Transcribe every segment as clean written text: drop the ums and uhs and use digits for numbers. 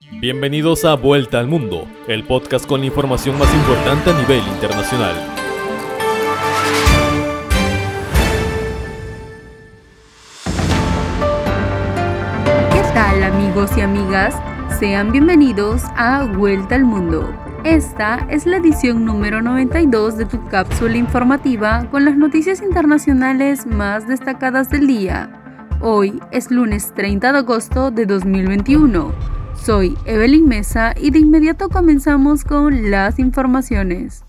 Bienvenidos a Vuelta al Mundo, el podcast con la información más importante a nivel internacional. ¿Qué tal, amigos y amigas? Sean bienvenidos a Vuelta al Mundo. Esta es la edición número 92 de tu cápsula informativa con las noticias internacionales más destacadas del día. Hoy es lunes 30 de agosto de 2021. Soy Evelyn Mesa y de inmediato comenzamos con las informaciones.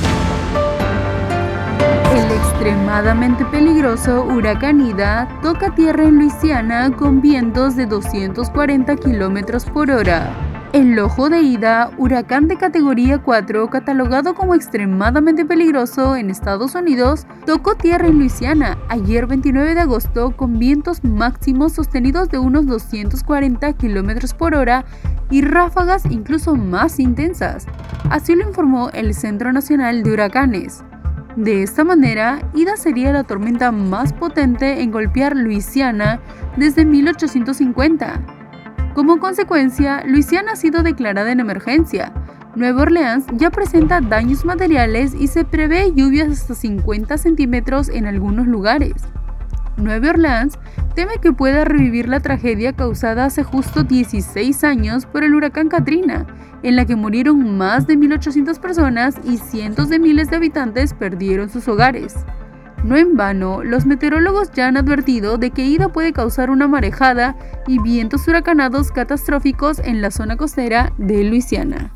El extremadamente peligroso huracán Ida toca tierra en Luisiana con vientos de 240 km por hora. El ojo de Ida, huracán de categoría 4 catalogado como extremadamente peligroso en Estados Unidos, tocó tierra en Luisiana ayer 29 de agosto con vientos máximos sostenidos de unos 240 km por hora y ráfagas incluso más intensas. Así lo informó el Centro Nacional de Huracanes. De esta manera, Ida sería la tormenta más potente en golpear Luisiana desde 1850. Como consecuencia, Luisiana ha sido declarada en emergencia. Nueva Orleans ya presenta daños materiales y se prevé lluvias hasta 50 centímetros en algunos lugares. Nueva Orleans teme que pueda revivir la tragedia causada hace justo 16 años por el huracán Katrina, en la que murieron más de 1.800 personas y cientos de miles de habitantes perdieron sus hogares. No en vano, los meteorólogos ya han advertido de que Ida puede causar una marejada y vientos huracanados catastróficos en la zona costera de Luisiana.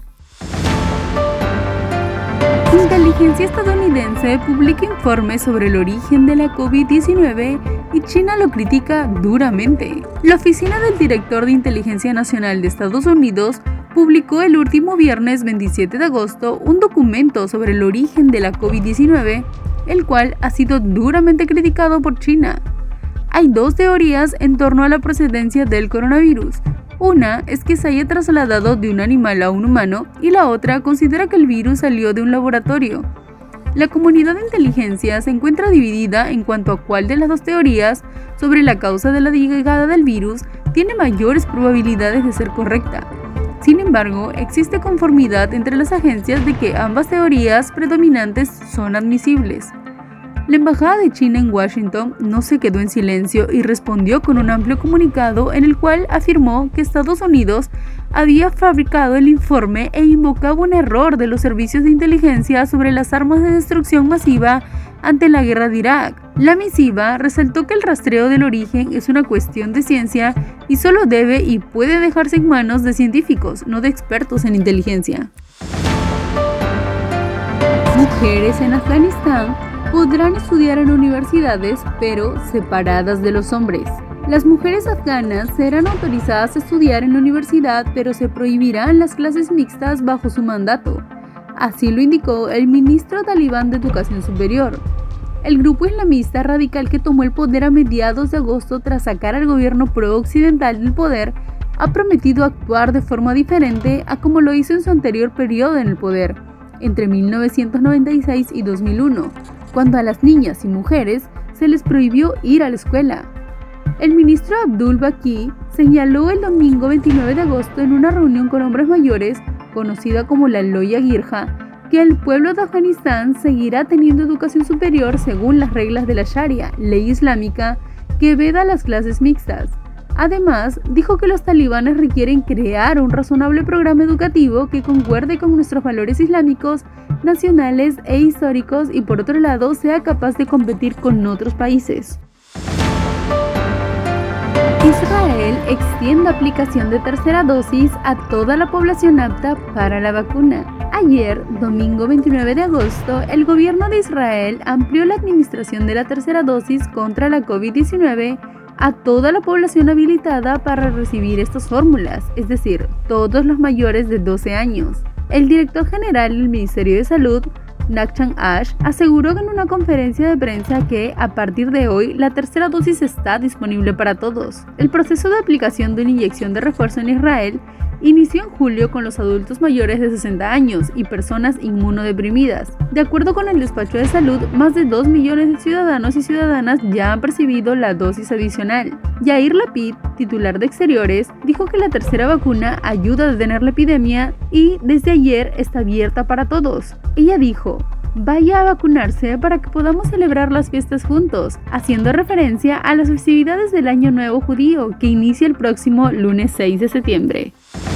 Inteligencia estadounidense publica informes sobre el origen de la COVID-19 y China lo critica duramente. La oficina del director de Inteligencia Nacional de Estados Unidos publicó el último viernes 27 de agosto un documento sobre el origen de la COVID-19, el cual ha sido duramente criticado por China. Hay dos teorías en torno a la procedencia del coronavirus. Una es que se haya trasladado de un animal a un humano y la otra considera que el virus salió de un laboratorio. La comunidad de inteligencia se encuentra dividida en cuanto a cuál de las dos teorías sobre la causa de la llegada del virus tiene mayores probabilidades de ser correcta. Sin embargo, existe conformidad entre las agencias de que ambas teorías predominantes son admisibles. La Embajada de China en Washington no se quedó en silencio y respondió con un amplio comunicado en el cual afirmó que Estados Unidos había fabricado el informe e invocaba un error de los servicios de inteligencia sobre las armas de destrucción masiva ante la guerra de Irak. La misiva resaltó que el rastreo del origen es una cuestión de ciencia y solo debe y puede dejarse en manos de científicos, no de expertos en inteligencia. Mujeres en Afganistán podrán estudiar en universidades, pero separadas de los hombres. Las mujeres afganas serán autorizadas a estudiar en la universidad, pero se prohibirán las clases mixtas bajo su mandato. Así lo indicó el ministro talibán de Educación Superior. El grupo islamista radical que tomó el poder a mediados de agosto tras sacar al gobierno pro-occidental del poder ha prometido actuar de forma diferente a como lo hizo en su anterior periodo en el poder, entre 1996 y 2001, cuando a las niñas y mujeres se les prohibió ir a la escuela. El ministro Abdul Baqi señaló el domingo 29 de agosto en una reunión con hombres mayores, conocida como la Loya Girja, que el pueblo de Afganistán seguirá teniendo educación superior según las reglas de la Sharia, ley islámica, que veda las clases mixtas. Además, dijo que los talibanes requieren crear un razonable programa educativo que concuerde con nuestros valores islámicos, nacionales e históricos y por otro lado sea capaz de competir con otros países. Israel extiende aplicación de tercera dosis a toda la población apta para la vacuna. Ayer, domingo 29 de agosto, el gobierno de Israel amplió la administración de la tercera dosis contra la COVID-19 a toda la población habilitada para recibir estas fórmulas, es decir, todos los mayores de 12 años. El director general del Ministerio de Salud, Nakchan Ash, aseguró en una conferencia de prensa que, a partir de hoy, la tercera dosis está disponible para todos. El proceso de aplicación de una inyección de refuerzo en Israel inició en julio con los adultos mayores de 60 años y personas inmunodeprimidas. De acuerdo con el despacho de salud, más de 2 millones de ciudadanos y ciudadanas ya han recibido la dosis adicional. Yair Lapid, titular de Exteriores, dijo que la tercera vacuna ayuda a detener la epidemia y desde ayer está abierta para todos. Ella dijo: vaya a vacunarse para que podamos celebrar las fiestas juntos, haciendo referencia a las festividades del Año Nuevo Judío que inicia el próximo lunes 6 de septiembre.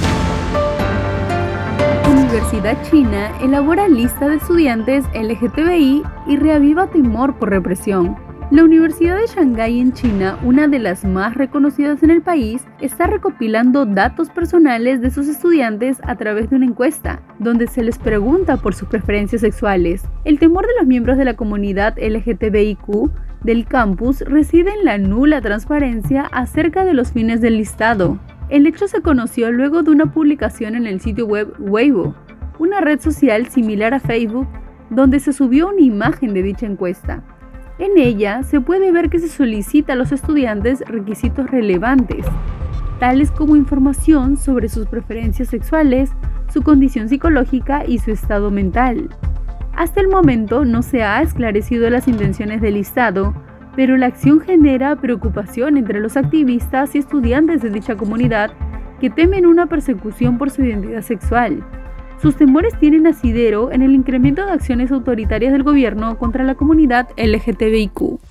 Universidad China elabora lista de estudiantes LGTBI y reaviva temor por represión. La Universidad de Shanghái en China, una de las más reconocidas en el país, está recopilando datos personales de sus estudiantes a través de una encuesta, donde se les pregunta por sus preferencias sexuales. El temor de los miembros de la comunidad LGTBIQ del campus reside en la nula transparencia acerca de los fines del listado. El hecho se conoció luego de una publicación en el sitio web Weibo, una red social similar a Facebook, donde se subió una imagen de dicha encuesta. En ella se puede ver que se solicita a los estudiantes requisitos relevantes, tales como información sobre sus preferencias sexuales, su condición psicológica y su estado mental. Hasta el momento no se ha esclarecido las intenciones del listado, pero la acción genera preocupación entre los activistas y estudiantes de dicha comunidad que temen una persecución por su identidad sexual. Sus temores tienen asidero en el incremento de acciones autoritarias del gobierno contra la comunidad LGTBIQ.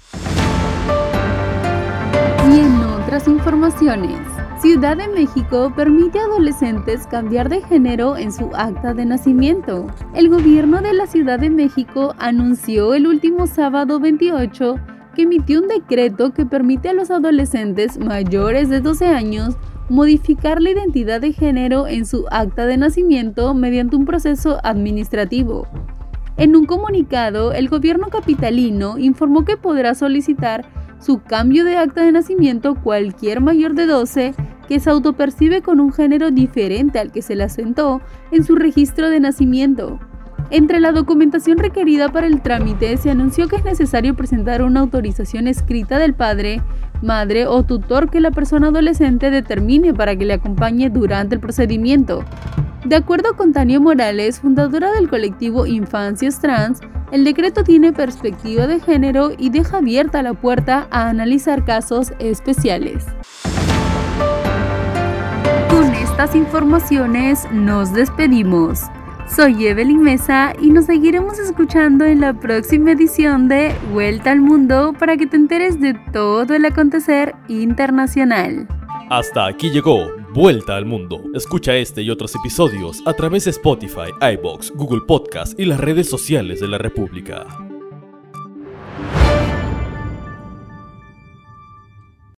Y en otras informaciones, Ciudad de México permite a adolescentes cambiar de género en su acta de nacimiento. El gobierno de la Ciudad de México anunció el último sábado 28 que emitió un decreto que permite a los adolescentes mayores de 12 años modificar la identidad de género en su acta de nacimiento mediante un proceso administrativo. En un comunicado, el gobierno capitalino informó que podrá solicitar su cambio de acta de nacimiento cualquier mayor de 12 que se autopercibe con un género diferente al que se le asentó en su registro de nacimiento. Entre la documentación requerida para el trámite se anunció que es necesario presentar una autorización escrita del padre, madre o tutor que la persona adolescente determine para que le acompañe durante el procedimiento. De acuerdo con Tania Morales, fundadora del colectivo Infancias Trans, el decreto tiene perspectiva de género y deja abierta la puerta a analizar casos especiales. Con estas informaciones nos despedimos. Soy Evelyn Mesa y nos seguiremos escuchando en la próxima edición de Vuelta al Mundo para que te enteres de todo el acontecer internacional. Hasta aquí llegó Vuelta al Mundo. Escucha este y otros episodios a través de Spotify, iVoox, Google Podcast y las redes sociales de la República.